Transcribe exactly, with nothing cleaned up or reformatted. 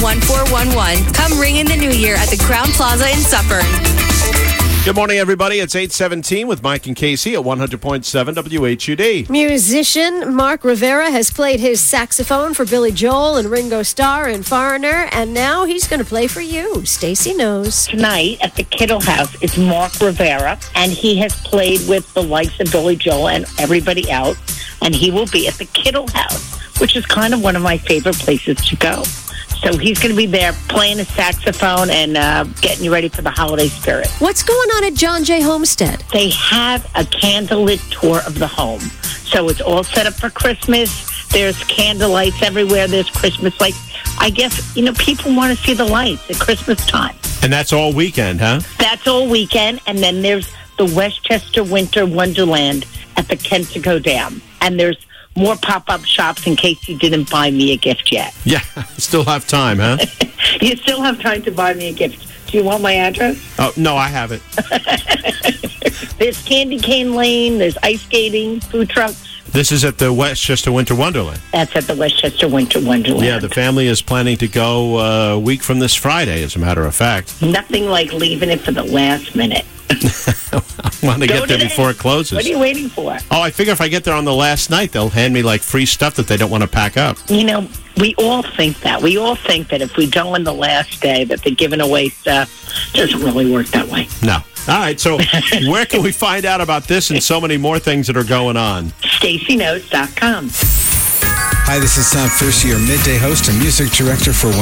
one four one one. Come ring in the new year at the Crown Plaza in Suffern. Good morning, everybody. It's eight seventeen with Mike and Casey at one hundred point seven W H U D. Musician Mark Rivera has played his saxophone for Billy Joel and Ringo Starr and Foreigner, and now he's going to play for you. Stacy knows. Tonight at the Kittle House is Mark Rivera, and he has played with the likes of Billy Joel and everybody else, and he will be at the Kittle House, which is kind of one of my favorite places to go. So he's going to be there playing a saxophone and uh, getting you ready for the holiday spirit. What's going on at John J. Homestead? They have a candlelit tour of the home. So it's all set up for Christmas. There's candle lights everywhere. There's Christmas lights. I guess, you know, people want to see the lights at Christmas time. And that's all weekend, huh? That's all weekend. And then there's the Westchester Winter Wonderland at the Kensico Dam. And there's more pop-up shops in case you didn't buy me a gift yet. Yeah, still have time, huh? You still have time to buy me a gift. Do you want my address? Oh, no, I have it. There's Candy Cane Lane. There's ice skating, food trucks. This is at the Westchester Winter Wonderland. That's at the Westchester Winter Wonderland. Yeah, the family is planning to go uh, a week from this Friday, as a matter of fact. Nothing like leaving it for the last minute. I want to get there today. before it closes. What are you waiting for? Oh, I figure if I get there on the last night, they'll hand me, like, free stuff that they don't want to pack up. You know, we all think that. We all think that if we go on the last day that they're giving away stuff. It doesn't really work that way. No. All right, so where can we find out about this and so many more things that are going on? Stacy Knows dot com. Hi, this is Sam Fierce, your midday host and music director for